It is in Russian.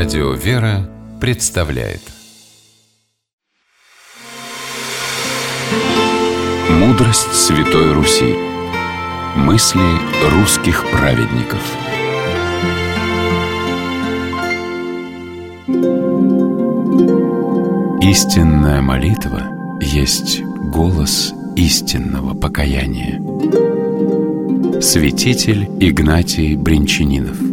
Радио «Вера» представляет Мудрость Святой Руси. Мысли русских праведников. Истинная молитва есть голос истинного покаяния. Святитель Игнатий Бринчанинов.